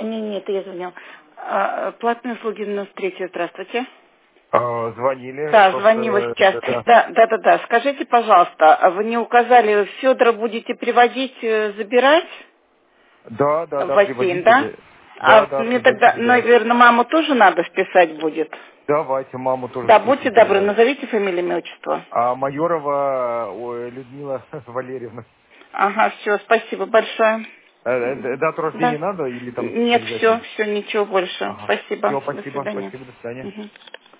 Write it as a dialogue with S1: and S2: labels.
S1: Нет, я звонил. Платные услуги 93. Здравствуйте.
S2: Звонили.
S1: Да,
S2: Просто,
S1: звонила сейчас.
S2: да.
S1: Да. Скажите, пожалуйста, вы не указали, Федора будете приводить, забирать
S2: Да,
S1: в бассейн, да?
S2: приводите.
S1: А
S2: Да,
S1: мне
S2: приводите,
S1: тогда,
S2: забирать.
S1: наверное, маму тоже надо вписать будет?
S2: Давайте маму тоже
S1: Да, будьте
S2: спишите,
S1: добры,
S2: да.
S1: назовите фамилию, имя, отчество.
S2: А Майорова Людмила Валерьевна.
S1: Ага, все, спасибо большое.
S2: Дату
S1: Да.
S2: рождения надо или там
S1: Нет,
S2: обязательно?
S1: все, ничего больше.
S2: Ага.
S1: Спасибо.
S2: Все,
S1: До
S2: спасибо,
S1: свидания.
S2: до свидания.
S1: Мгм.